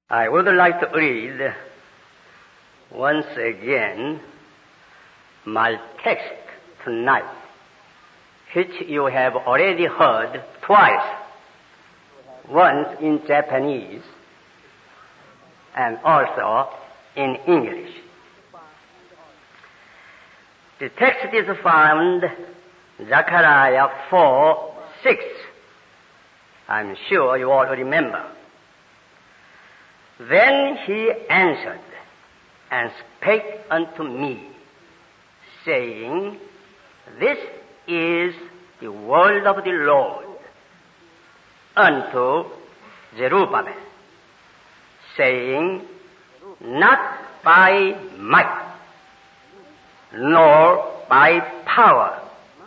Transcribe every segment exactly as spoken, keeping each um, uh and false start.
I would like to read once again my text tonight, which you have already heard twice, once in Japanese and also in English. The text is found Zechariah four six. I'm sure you all remember. Then he answered and spake unto me, saying, This is the word of the Lord unto Zerubbabel, saying, Not by might, nor by power,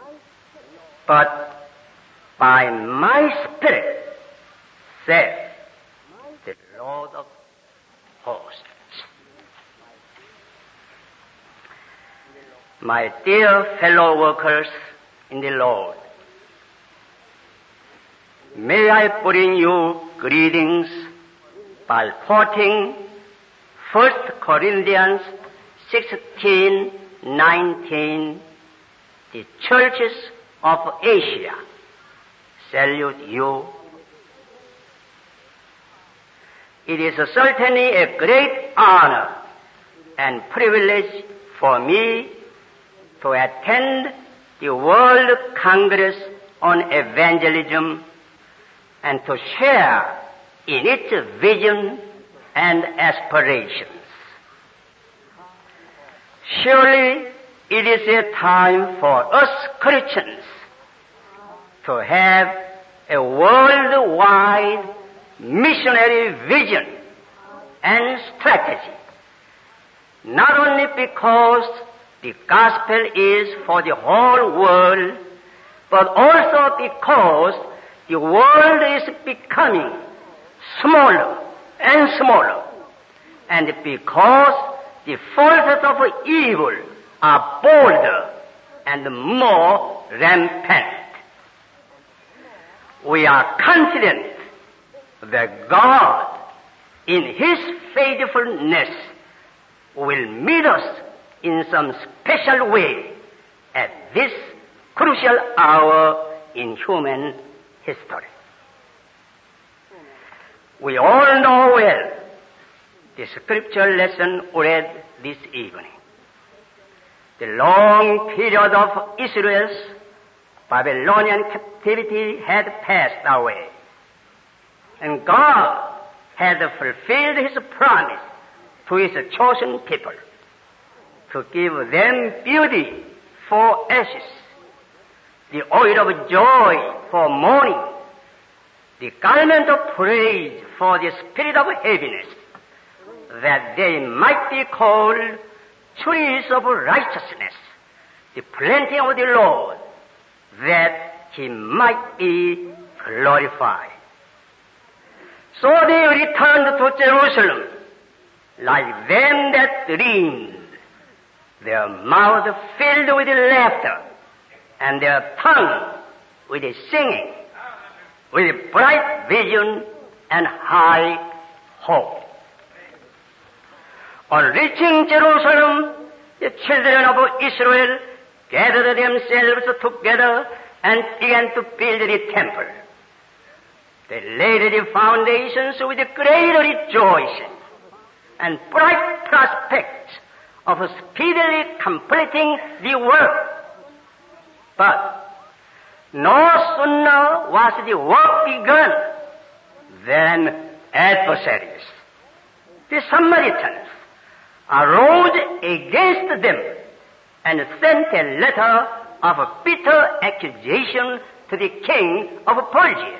but by my Spirit, saith the Lord of hosts. My dear fellow workers in the Lord, may I bring you greetings by quoting First Corinthians sixteen nineteen. The churches of Asia salute you. It is certainly a great honor and privilege for me to attend the World Congress on Evangelism and to share in its vision and aspirations. Surely it is a time for us Christians to have a worldwide missionary vision and strategy, not only because the gospel is for the whole world, but also because the world is becoming smaller and smaller, and because the forces of evil are bolder and more rampant. We are confident that God, in His faithfulness, will meet us in some special way at this crucial hour in human history. We all know well the scripture lesson read this evening. The long period of Israel's Babylonian captivity had passed away, and God had fulfilled His promise to His chosen people to give them beauty for ashes, the oil of joy for mourning, the garment of praise for the spirit of heaviness, that they might be called trees of righteousness, the planting of the Lord, that He might be glorified. So they returned to Jerusalem like them that dreamed, their mouth filled with laughter and their tongue with singing, with bright vision and high hope. On reaching Jerusalem, the children of Israel gathered themselves together and began to build the temple. They laid the foundations with great rejoicing and bright prospects of speedily completing the work. But no sooner was the work begun than adversaries, the Samaritans, arose against them and sent a letter of bitter accusation to the king of Persia,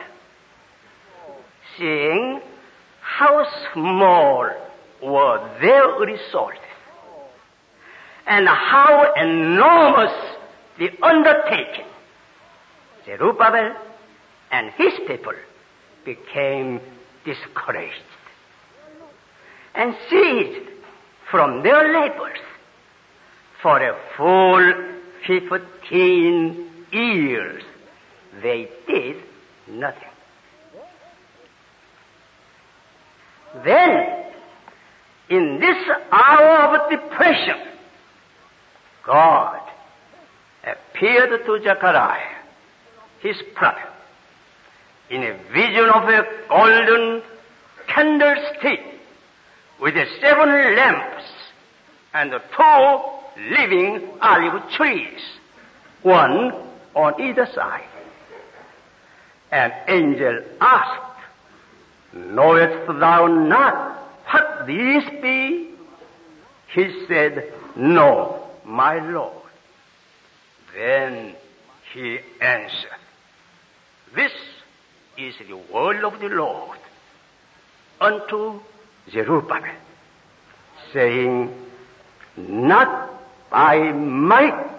seeing how small were their resources and how enormous the undertaking. Zerubbabel and his people became discouraged and ceased from their labors. For a full fifteen years they did nothing. Then, in this hour of depression, God appeared to Zechariah, his prophet, in a vision of a golden candlestick with seven lamps and two living olive trees, one on either side. An angel asked, "Knowest thou not what these be?" He said, "No, my Lord." Then he answered, "This is the word of the Lord unto Zerubbabel, saying, Not by might,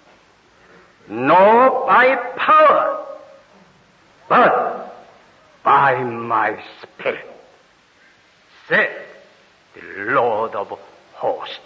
nor by power, but by my Spirit, said the Lord of hosts.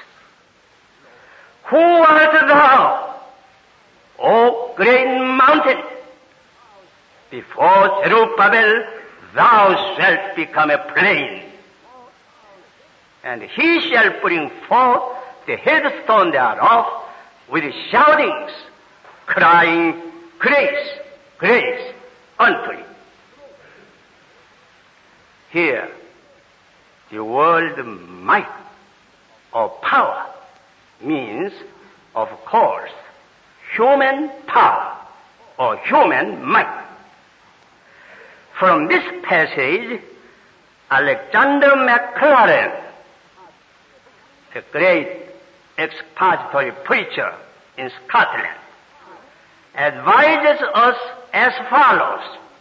Who art thou, O great mountain? Before Zerubbabel thou shalt become a plain, and he shall bring forth the headstone thereof with shoutings, crying, Grace, grace unto it. Here, the word might or power means, of course, human power or human might. From this passage, Alexander Maclaren, a great expository preacher in Scotland, advises us as follows.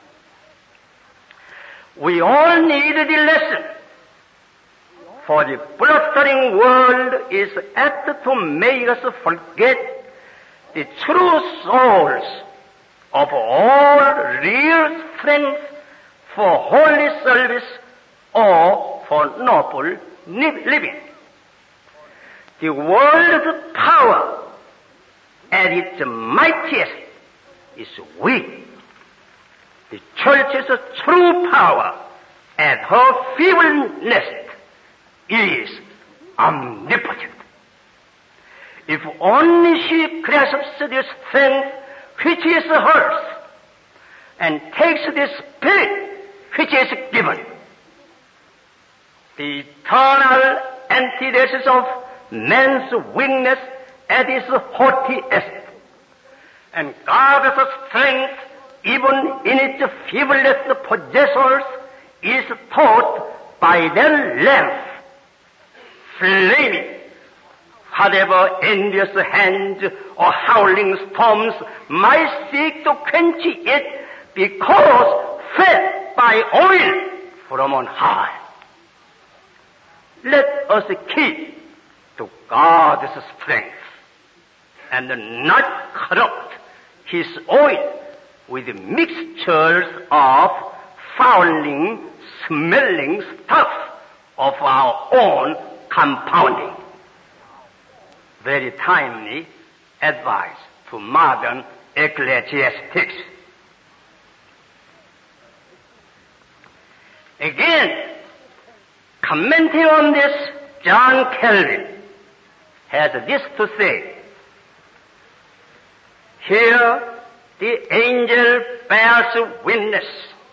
We all need the lesson, for the blustering world is apt to make us forget the true source of all real strength for holy service or for noble living. The world's power at its mightiest is weak. The church's true power at her feebleness is omnipotent. If only she grasps the strength which is hers and takes the spirit which is given, the eternal antithesis of man's weakness at its haughtiest, and God's strength, even in its feeblest possessors, is taught by their length, flaming. Whatever envious hands or howling storms might seek to quench it, because fed by oil from on high. Let us keep to God's strength and not corrupt His oil with mixtures of fouling, smelling stuff of our own compounding. Very timely advice to modern ecclesiastics. Again, commenting on this, John Calvin has this to say. Here the angel bears witness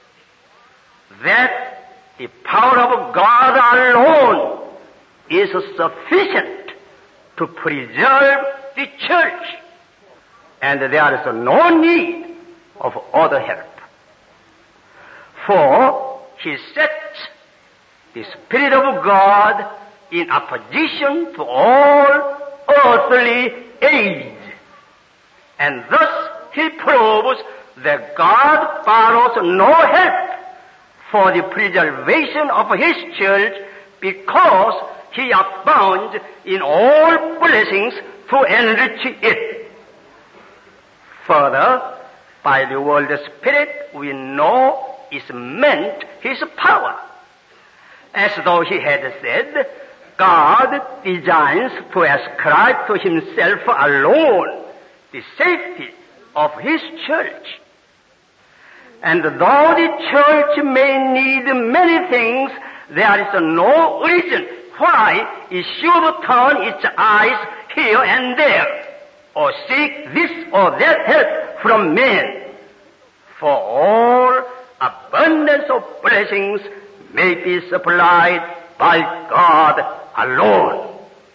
that the power of God alone is sufficient to preserve the church, and there is no need of other help. For he sets the Spirit of God in opposition to all earthly aid, and thus he proves that God borrows no help for the preservation of His church, because He abounds in all blessings to enrich it. Further, by the word Spirit, we know is meant His power. As though He had said, God designs to ascribe to Himself alone the safety of His church. And though the church may need many things there is no reason why it should turn its eyes here and there, or seek this or that help from men. For all abundance of blessings may be supplied by God alone.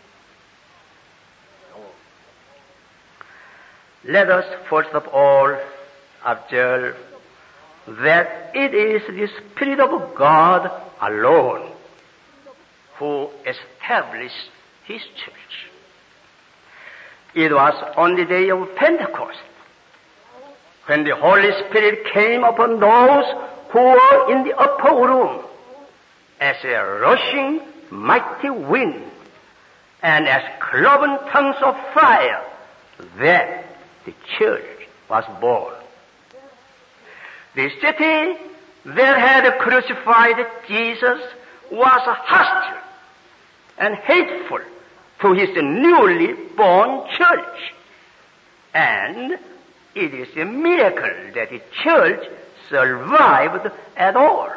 Let us first of all observe that it is the Spirit of God alone who established His church. It was on the day of Pentecost when the Holy Spirit came upon those who were in the upper room as a rushing mighty wind and as cloven tongues of fire, that the church was born. The city that had crucified Jesus was hostile and hateful to his newly born church. And it is a miracle that the church survived at all.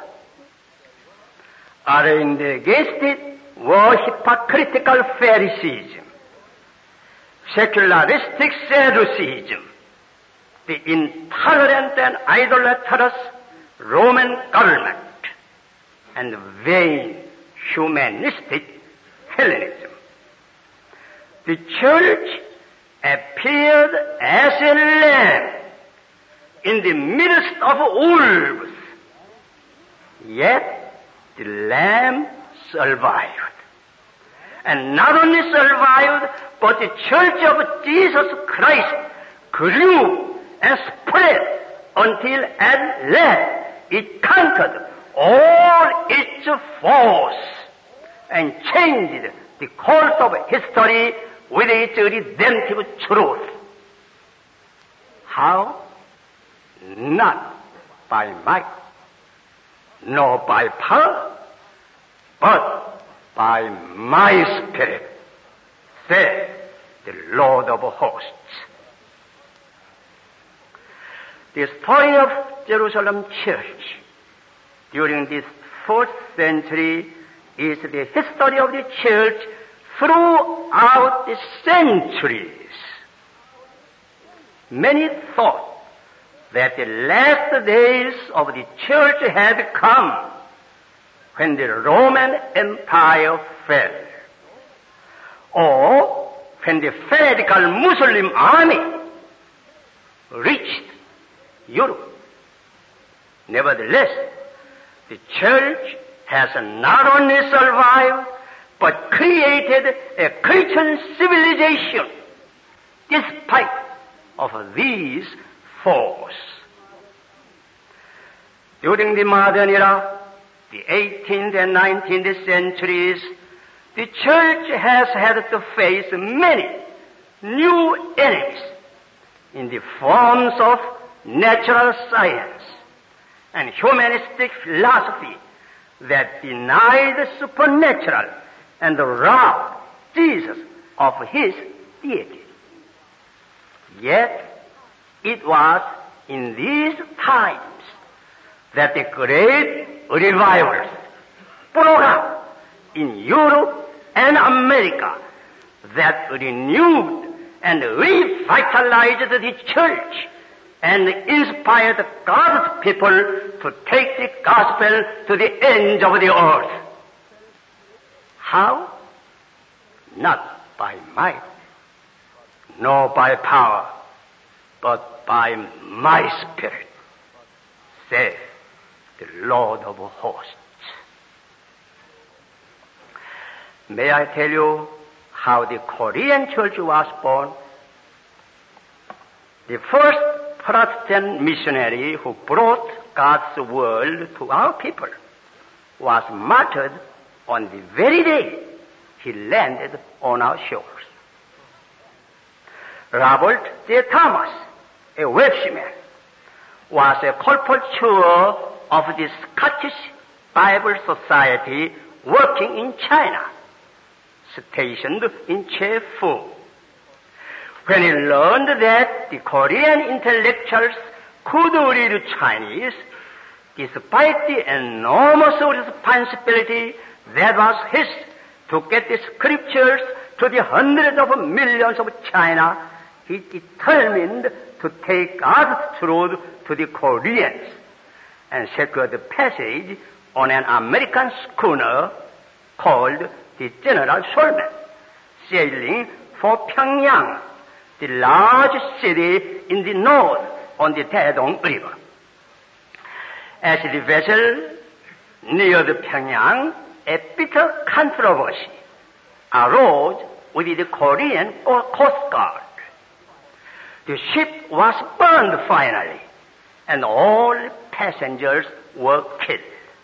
Arrayed against it were hypocritical Phariseeism, secularistic Sadduceeism, the intolerant and idolatrous Roman government, and vain humanistic Hellenism. The church appeared as a lamb in the midst of wolves, yet the lamb survived. And not only survived, but the church of Jesus Christ grew and spread until at last it conquered all its foes and changed the course of history with its redemptive truth. How? Not by might, nor by power, but by my Spirit, saith the Lord of hosts. The story of Jerusalem church during this fourth century is the history of the church throughout the centuries. Many thought that the last days of the church had come when the Roman Empire fell, or when the fanatical Muslim army reached Europe. Nevertheless, the church has not only survived, but created a Christian civilization despite of these foes. During the modern era, the eighteenth and nineteenth centuries, the church has had to face many new enemies in the forms of natural science and humanistic philosophy that deny the supernatural and rob Jesus of his deity. Yet it was in these times that the great revivals broke out in Europe and America that renewed and revitalized the church and inspired God's people to take the gospel to the ends of the earth. How? Not by might, nor by power, but by my Spirit, saith the Lord of hosts. May I tell you how the Korean church was born? The first Protestant missionary who brought God's word to our people was martyred on the very day he landed on our shores. Robert J. Thomas, a Welshman, was a colporteur of the Scottish Bible Society working in China, stationed in Chefoo. When he learned that the Korean intellectuals could read Chinese, despite the enormous responsibility that was his to get the scriptures to the hundreds of millions of China, he determined to take God's truth to the Koreans and secured the passage on an American schooner called the General Solomon, sailing for Pyongyang, the large city in the north on the Taedong River. As the vessel neared Pyongyang, a bitter controversy arose with the Korean Coast Guard. The ship was burned finally, and all passengers were killed.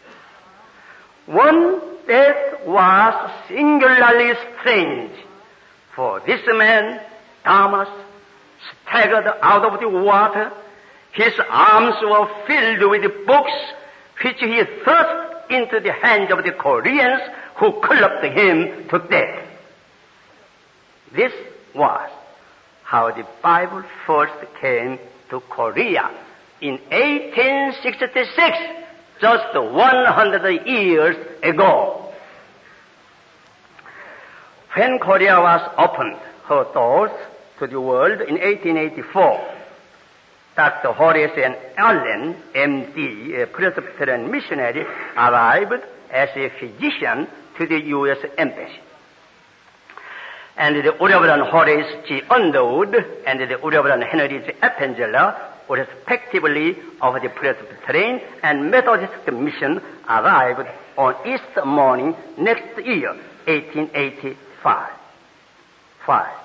One death was singularly strange, for this man, Thomas, staggered out of the water. His arms were filled with books, which he thrust into the hands of the Koreans, who clubbed him to death. This was how the Bible first came to Korea in eighteen sixty-six, just one hundred years ago. When Korea was opened her doors to the world in eighteen eighty-four, Doctor Horace and Allen, M D, a Presbyterian missionary, arrived as a physician to the U S Embassy. And the Reverend Horace G. Underwood and the Reverend Henry J. Appenzeller, respectively of the Presbyterian and Methodist Mission, arrived on Easter morning next year, eighteen eighty-five. Five.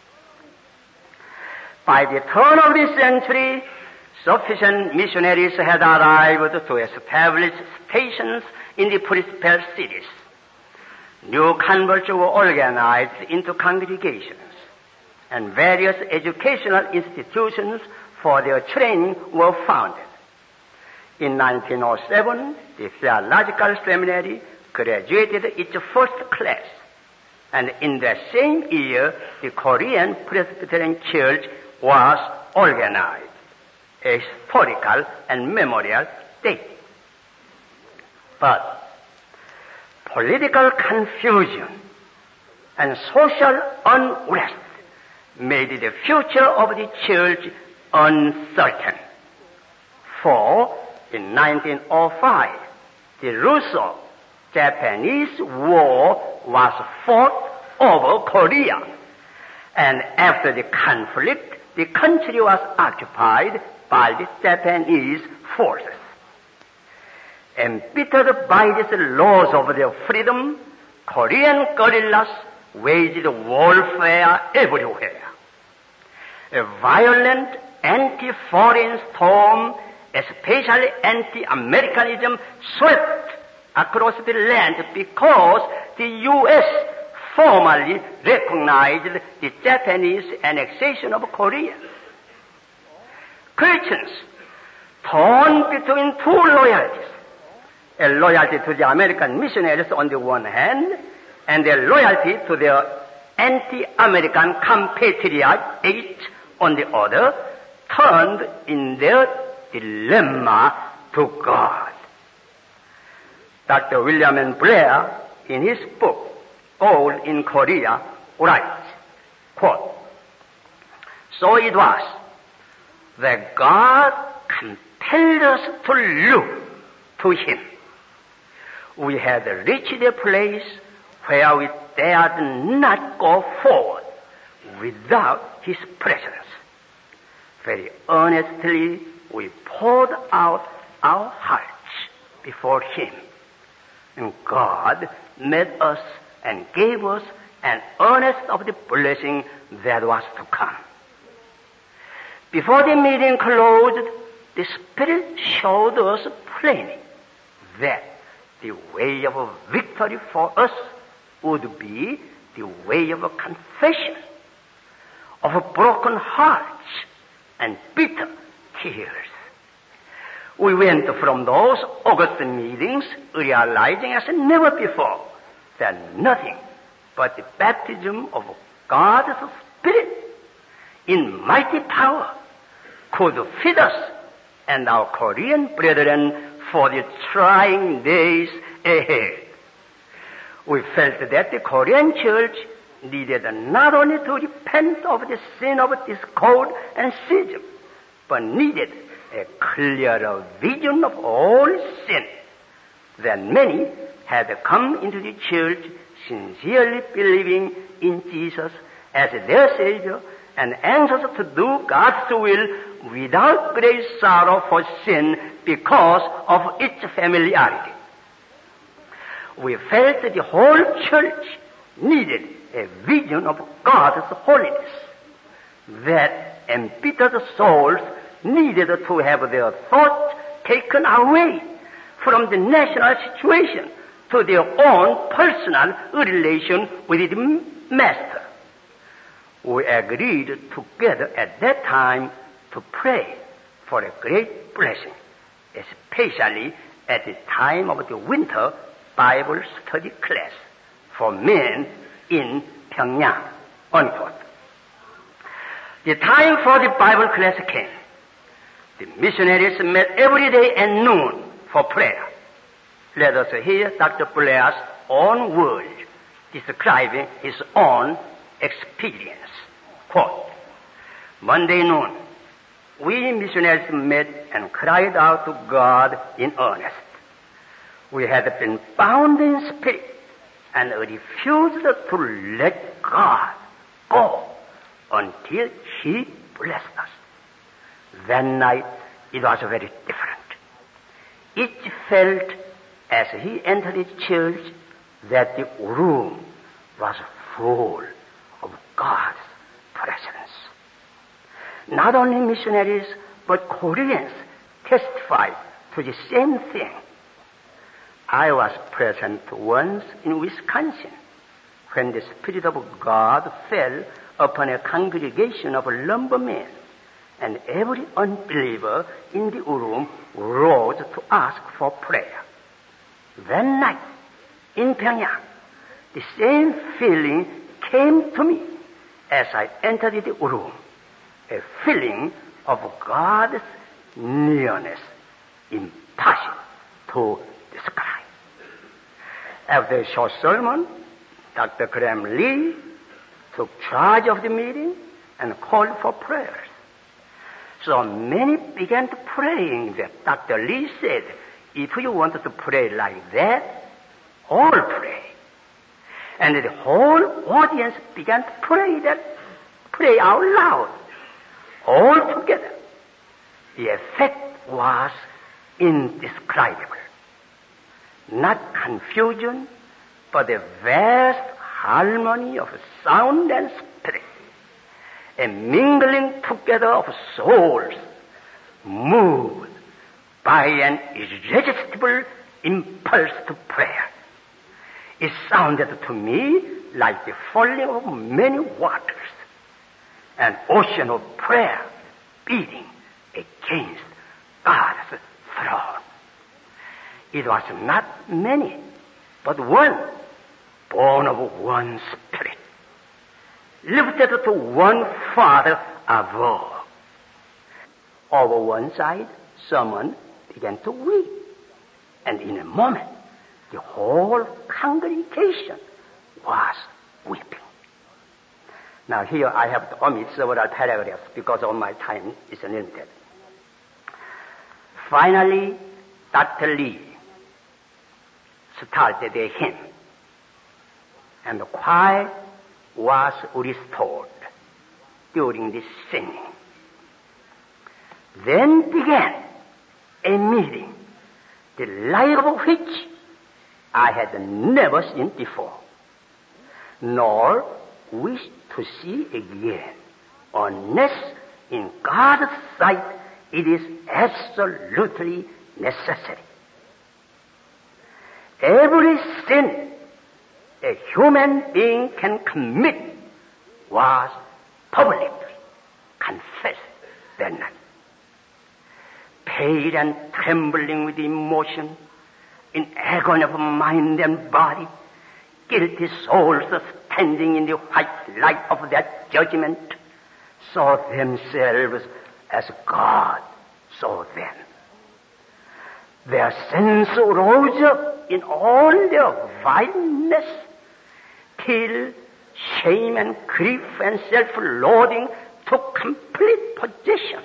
By the turn of the century, sufficient missionaries had arrived to establish stations in the principal cities. New converts were organized into congregations, and various educational institutions for their training were founded. In nineteen oh seven, the Theological Seminary graduated its first class, and in that same year, the Korean Presbyterian Church was organized, a historical and memorial date. But political confusion and social unrest made the future of the church uncertain. For in nineteen oh five, the Russo-Japanese War was fought over Korea, and after the conflict, the country was occupied by the Japanese forces. Embittered by these laws of their freedom, Korean guerrillas waged warfare everywhere. A violent anti-foreign storm, especially anti-Americanism, swept across the land because the U S formally recognized the Japanese annexation of Korea. Christians, torn between two loyalties, a loyalty to the American missionaries on the one hand, and a loyalty to their anti-American compatriots on the other, turned in their dilemma to God. Doctor William N. Blair, in his book, Gold in Korea, writes, quote, "So it was that God compelled us to look to Him. We had reached a place where we dared not go forward without His presence. Very earnestly we poured out our hearts before Him, and God met us and gave us an earnest of the blessing that was to come. Before the meeting closed, the Spirit showed us plainly that the way of victory for us would be the way of confession, of broken hearts and bitter tears. We went from those August meetings realizing as never before that nothing but the baptism of God's Spirit in mighty power could feed us and our Korean brethren for the trying days ahead. We felt that the Korean church needed not only to repent of the sin of discord and schism, but needed a clearer vision of all sin. That many had come into the church sincerely believing in Jesus as their Savior and anxious to do God's will without great sorrow for sin because of its familiarity. We felt that the whole church needed a vision of God's holiness, that embittered souls needed to have their thoughts taken away from the national situation to their own personal relation with the Master. We agreed together at that time to pray for a great blessing, especially at the time of the winter Bible study class for men in Pyongyang. Unquote. The time for the Bible class came. The missionaries met every day at noon for prayer. Let us hear Doctor Blair's own words describing his own experience. Quote, Monday noon, we missionaries met and cried out to God in earnest. We had been bound in spirit and refused to let God go until He blessed us. That night, it was very different. It felt as he entered the church that the room was full of God's presence. Not only missionaries, but Koreans testified to the same thing. I was present once in Wisconsin when the Spirit of God fell upon a congregation of lumbermen, and every unbeliever in the room rose to ask for prayer. That night, in Pyongyang, the same feeling came to me as I entered the room, a feeling of God's nearness, impossible to describe. After a short sermon, Doctor Graham Lee took charge of the meeting and called for prayers. So many began to praying that Doctor Lee said, if you wanted to pray like that, all pray. And the whole audience began to pray that, pray out loud, all together. The effect was indescribable. Not confusion, but a vast harmony of sound and spirit, a mingling together of souls moved by an irresistible impulse to prayer. It sounded to me like the falling of many waters, an ocean of prayer beating against God's throne. It was not many, but one, born of one Spirit, lifted to one Father above. Over one side, someone began to weep, and in a moment, the whole congregation was weeping. Now here I have to omit several paragraphs because of my time is limited. Finally, Doctor Lee started a hymn, and the choir was restored during the singing. Then began a meeting, the like of which I had never seen before, nor wish to see again, unless in God's sight it is absolutely necessary. Every sin a human being can commit was publicly confessed that night. Pale and trembling with emotion, in agony of mind and body, guilty souls standing in the white light of that judgment saw themselves as God saw them. Their sins rose up in all their vileness till shame and grief and self-loathing took complete possession.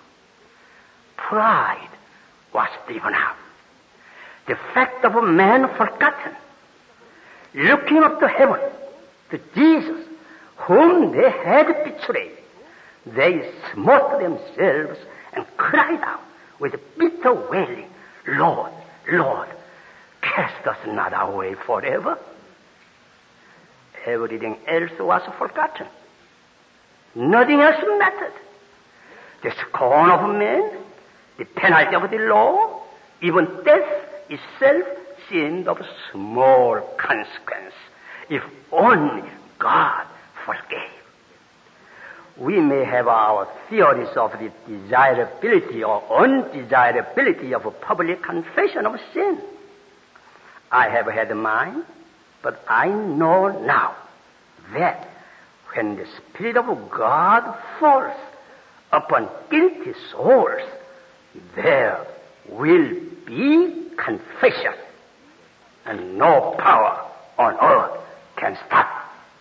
Pride was driven out. The fact of a man forgotten, looking up to heaven, to Jesus, whom they had betrayed, they smote themselves and cried out with bitter wailing, Lord, Lord, cast us not away forever. Everything else was forgotten. Nothing else mattered. The scorn of men, the penalty of the law, even death itself seemed of small consequence, if only God forgave. We may have our theories of the desirability or undesirability of a public confession of sin. I have had mine, but I know now that when the Spirit of God falls upon guilty souls, there will be confession, and no power on earth can stop.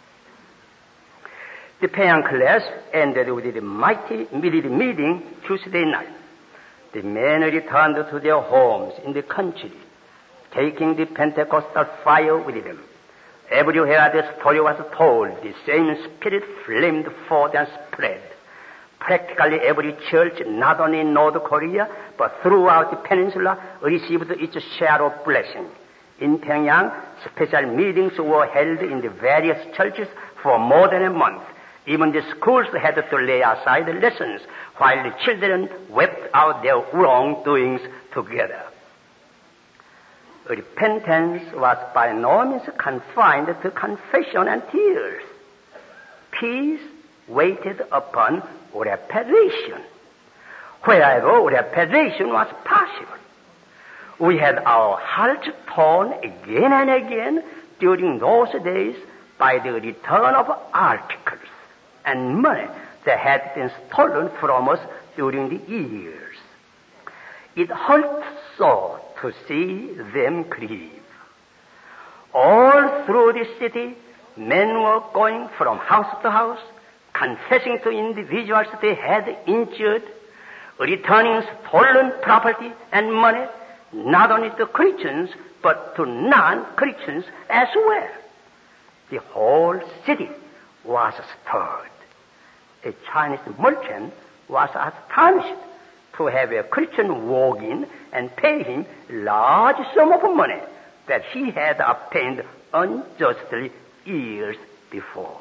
The Paean class ended with the mighty midday meeting Tuesday night. The men returned to their homes in the country, taking the Pentecostal fire with them. Everywhere the story was told, the same spirit flamed forth and spread. Practically every church, not only in North Korea, but throughout the peninsula, received its share of blessing. In Pyongyang, special meetings were held in the various churches for more than a month. Even the schools had to lay aside the lessons while the children wept out their wrongdoings together. Repentance was by no means confined to confession and tears. Peace waited upon reparation. Wherever reparation was possible, we had our hearts torn again and again during those days by the return of articles and money that had been stolen from us during the years. It hurt so to see them grieve. All through the city, men were going from house to house, confessing to individuals they had injured, returning stolen property and money, not only to Christians, but to non-Christians as well. The whole city was stirred. A Chinese merchant was astonished to have a Christian walk in and pay him large sum of money that he had obtained unjustly years before.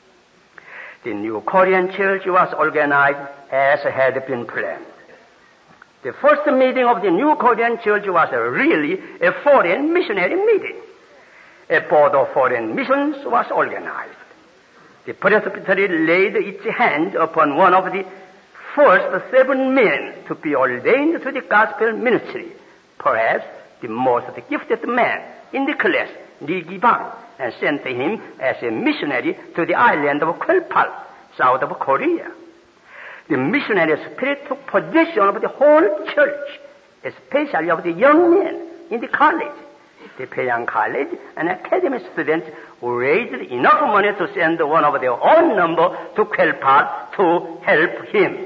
The new Korean church was organized as had been planned. The first meeting of the new Korean church was really a foreign missionary meeting. A board of foreign missions was organized. The presbytery laid its hand upon one of the first seven men to be ordained to the gospel ministry, perhaps the most gifted man in the class, Lee Gi-bang, and sent him as a missionary to the island of Kwelpal, south of Korea. The missionary spirit took possession of the whole church, especially of the young men in the college. The Pyongyang College and academy students raised enough money to send one of their own number to Kwelpal to help him.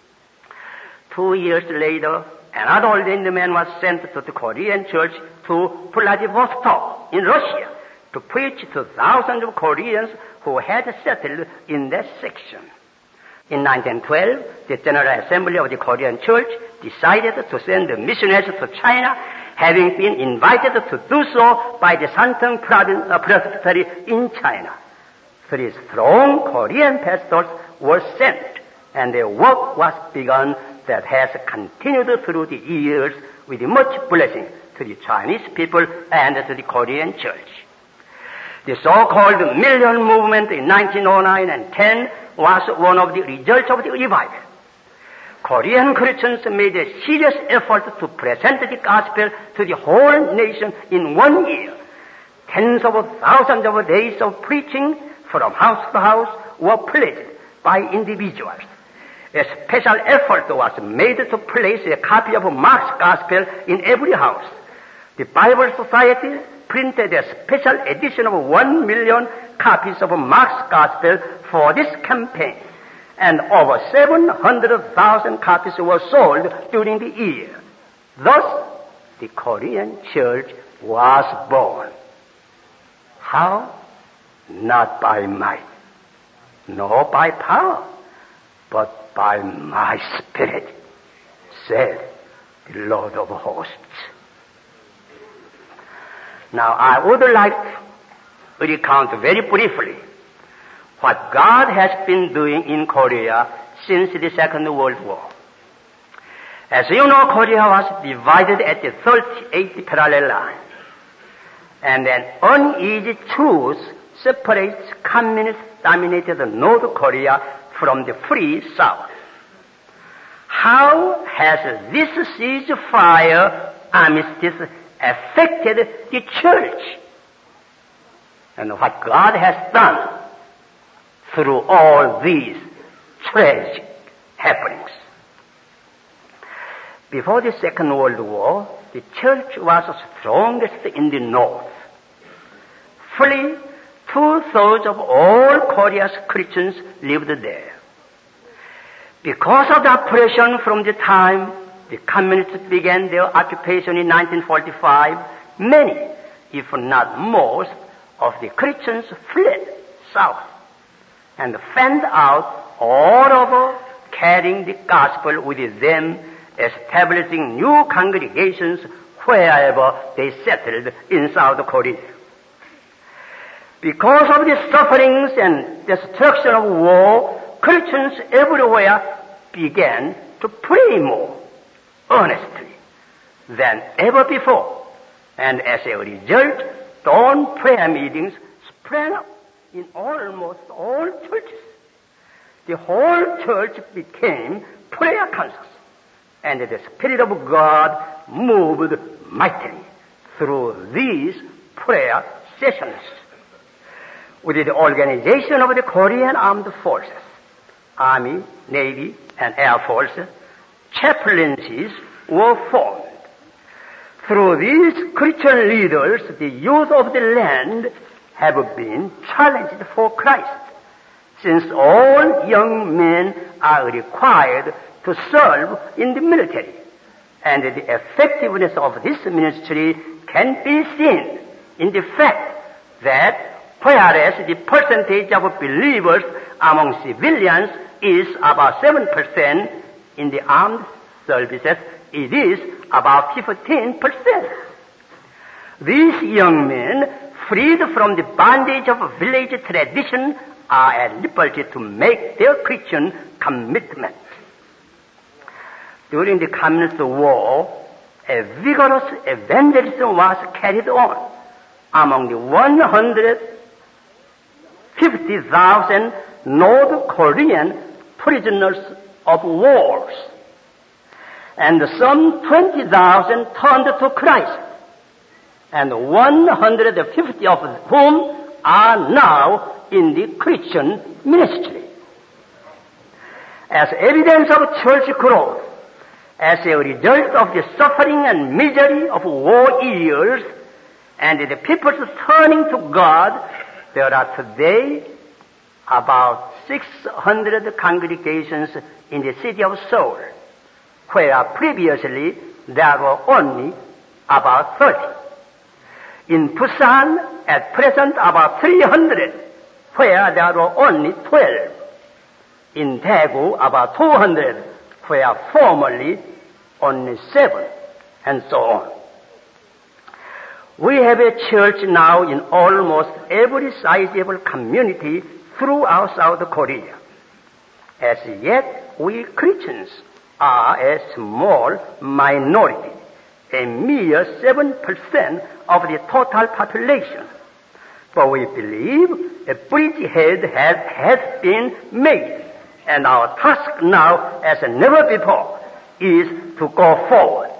Two years later, another ordained man was sent to the Korean church to Vladivostok in Russia to preach to thousands of Koreans who had settled in that section. In nineteen twelve, the General Assembly of the Korean Church decided to send missionaries to China, having been invited to do so by the Shantung Province uh, Presbytery in China. Three strong Korean pastors were sent, and a work was begun that has continued through the years with much blessing to the Chinese people and to the Korean Church. The so-called Million Movement in nineteen oh nine and ten was one of the results of the revival. Korean Christians made a serious effort to present the gospel to the whole nation in one year. Tens of thousands of days of preaching from house to house were pledged by individuals. A special effort was made to place a copy of Mark's Gospel in every house. The Bible Society printed a special edition of one million copies of Mark's Gospel for this campaign, and over seven hundred thousand copies were sold during the year. Thus, the Korean church was born. How? Not by might, nor by power, but by my Spirit, said the Lord of hosts. Now, I would like to recount very briefly what God has been doing in Korea since the Second World War. As you know, Korea was divided at the thirty-eighth parallel line, and an uneasy truce separates communist-dominated North Korea from the free South. How has this ceasefire armistice affected the church? And what God has done through all these tragic happenings. Before the Second World War, the church was strongest in the North. Fully two-thirds of all Korea's Christians lived there. Because of the oppression from the time the communists began their occupation in nineteen forty-five, many, if not most, of the Christians fled south and fanned out all over, carrying the gospel with them, establishing new congregations wherever they settled in South Korea. Because of the sufferings and destruction of war, Christians everywhere began to pray more earnestly than ever before. And as a result, dawn prayer meetings sprang up in almost all churches. The whole church became prayer conscious, and the Spirit of God moved mightily through these prayer sessions. With the organization of the Korean Armed Forces, Army, Navy, and Air Force, chaplaincies were formed. Through these Christian leaders, the youth of the land have been challenged for Christ, since all young men are required to serve in the military. And the effectiveness of this ministry can be seen in the fact that whereas the percentage of believers among civilians is about seven percent in the armed services, it is about fifteen percent. These young men, freed from the bondage of village tradition, are at liberty to make their Christian commitment. During the Communist War, a vigorous evangelism was carried on among the one hundred fifty thousand North Korean prisoners of wars, and some twenty thousand turned to Christ, and one hundred fifty of whom are now in the Christian ministry. As evidence of church growth, as a result of the suffering and misery of war years, and the people's turning to God, there are today about six hundred congregations in the city of Seoul, where previously there were only about thirty. In Busan, at present about three hundred, where there were only twelve. In Daegu, about two hundred, where formerly only seven, and so on. We have a church now in almost every sizable community throughout South Korea. As yet, we Christians are a small minority, a mere seven percent of the total population. But we believe a bridgehead has, has been made, and our task now, as never before, is to go forward.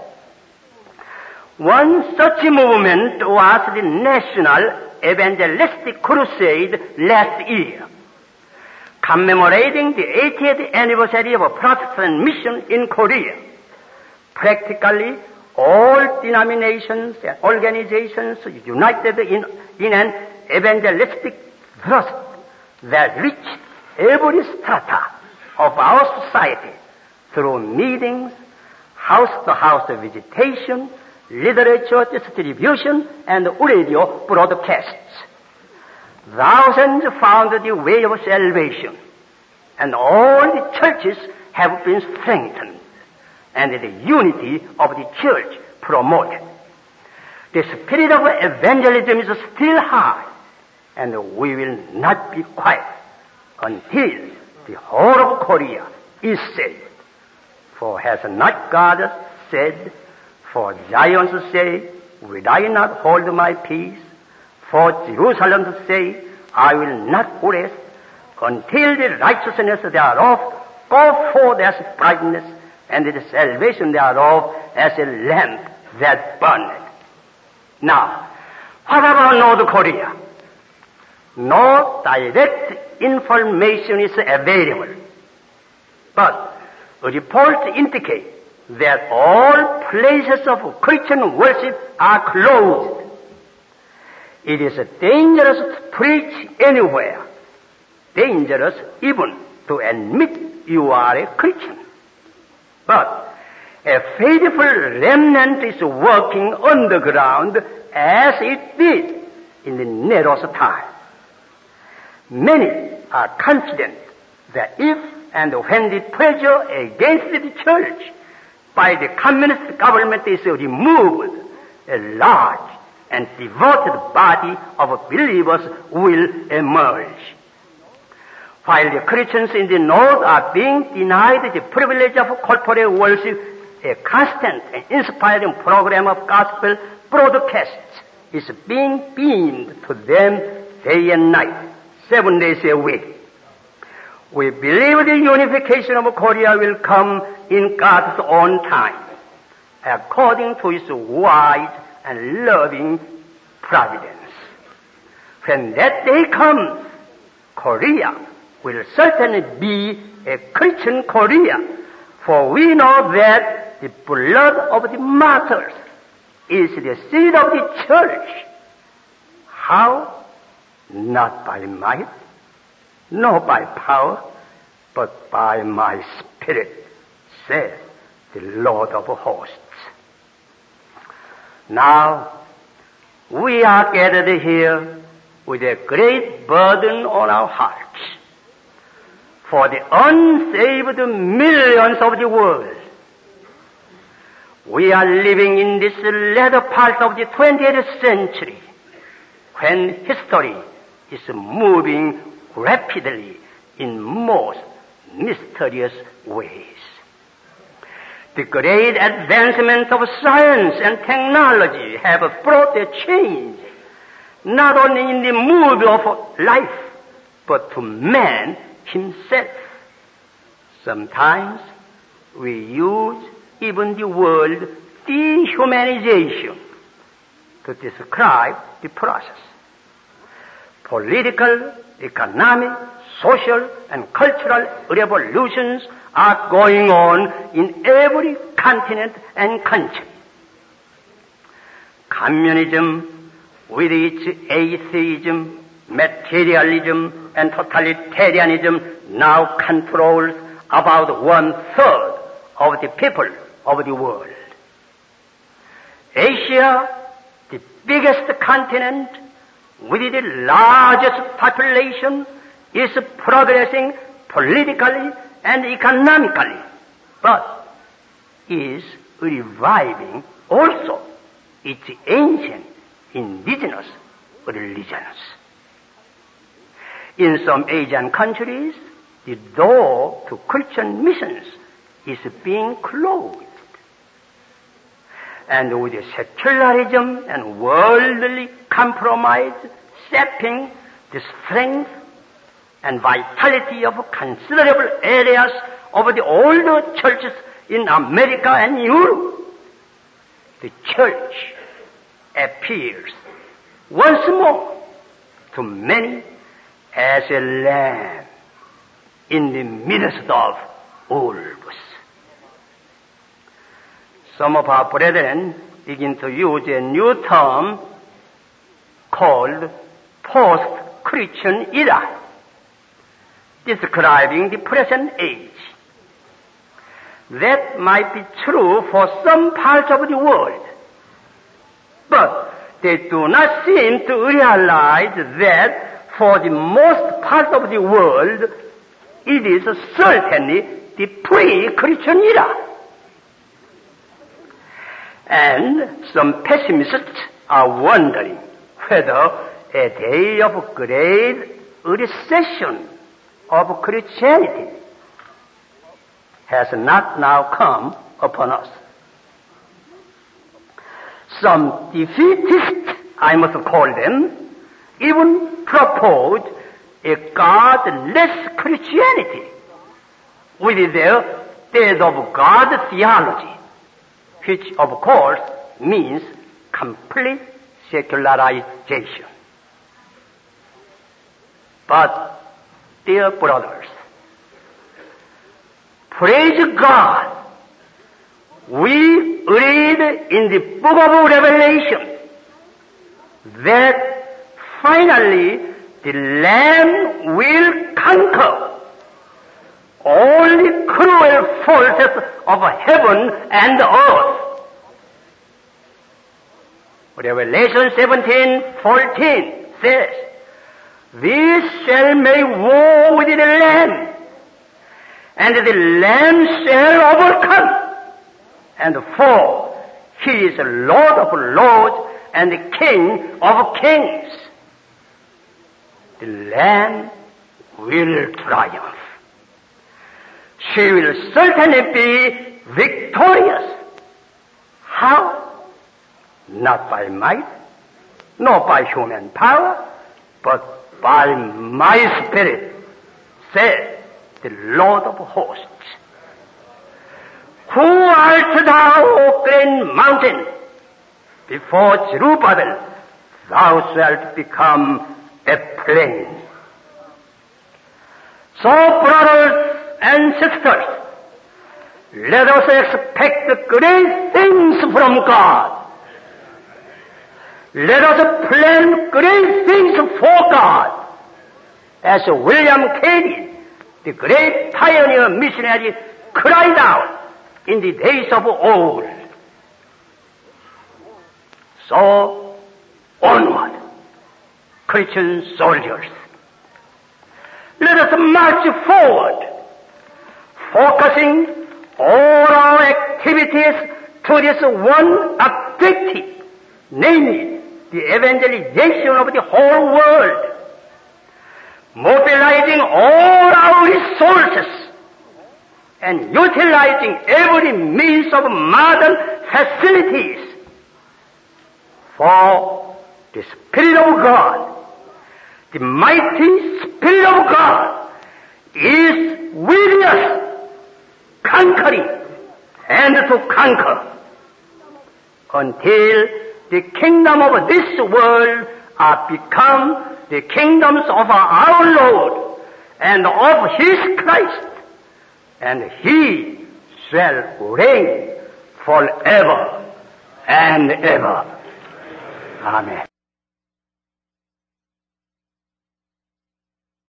One such movement was the National Evangelistic Crusade last year. commemorating the eightieth anniversary of a Protestant mission in Korea. Practically all denominations and organizations united in, in an evangelistic thrust that reached every strata of our society through meetings, house-to-house visitation, literature distribution, and radio broadcasts. Thousands found the way of salvation, and all the churches have been strengthened, and the unity of the church promoted. The spirit of evangelism is still high, and we will not be quiet until the whole of Korea is saved. For has not God said, for Zion's sake, will I not hold my peace? For Jerusalem's sake, I will not rest until the righteousness thereof go forth as brightness, and the salvation thereof as a lamp that burneth. Now, what about North Korea? No direct information is available, but reports indicate that all places of Christian worship are closed. It is dangerous to preach anywhere, dangerous even to admit you are a Christian. But a faithful remnant is working underground as it did in the Nero's time. Many are confident that if and when the pressure against the church by the communist government is removed, a large and devoted body of believers will emerge. While the Christians in the North are being denied the privilege of corporate worship, a constant and inspiring program of gospel broadcasts is being beamed to them day and night, seven days a week. We believe the unification of Korea will come in God's own time, according to His wise and loving providence. When that day comes, Korea will certainly be a Christian Korea, for we know that the blood of the martyrs is the seed of the church. How? Not by might, nor by power, but by my Spirit, says the Lord of hosts. Now, we are gathered here with a great burden on our hearts for the unsaved millions of the world. We are living in this latter part of the twentieth century, when history is moving rapidly in most mysterious ways. The great advancement of science and technology have brought a change, not only in the mood of life, but to man himself. Sometimes we use even the word dehumanization to describe the process. Political, economic, social, and cultural revolutions are going on in every continent and country. Communism, with its atheism, materialism, and totalitarianism, now controls about one-third of the people of the world. Asia, the biggest continent, with the largest population, is progressing politically and economically, but is reviving also its ancient indigenous religions. In some Asian countries, the door to Christian missions is being closed. And with secularism and worldly compromise sapping the strength and vitality of considerable areas of the older churches in America and Europe, the church appears once more to many as a lamb in the midst of wolves. Some of our brethren begin to use a new term called post-Christian era, describing the present age. That might be true for some parts of the world, but they do not seem to realize that for the most part of the world, it is certainly the pre-Christian era. And some pessimists are wondering whether a day of great recession of Christianity has not now come upon us. Some defeatists, I must call them, even propose a godless Christianity with their death of God theology, which of course means complete secularization. But, dear brothers, praise God, we read in the book of Revelation that finally the Lamb will conquer all the cruel forces of heaven and earth. Revelation seventeen fourteen says, "We shall make war with the Lamb, and the Lamb shall overcome, and for he is Lord of lords and the King of kings." The Lamb will triumph. She will certainly be victorious. How? Not by might, nor by human power, but by my Spirit, says the Lord of hosts. Who art thou, O great mountain? Before Zerubbabel thou shalt become a plain. So, brothers and sisters, let us expect great things from God. Let us plan great things for God. As William Carey, the great pioneer missionary, cried out in the days of old. So, onward, Christian soldiers. Let us march forward, focusing all our activities to this one objective, namely the evangelization of the whole world, mobilizing all our resources and utilizing every means of modern facilities. For the Spirit of God, the mighty Spirit of God, is with us, conquering and to conquer, until the kingdom of this world are become the kingdoms of our Lord and of His Christ, and He shall reign forever and ever. Amen.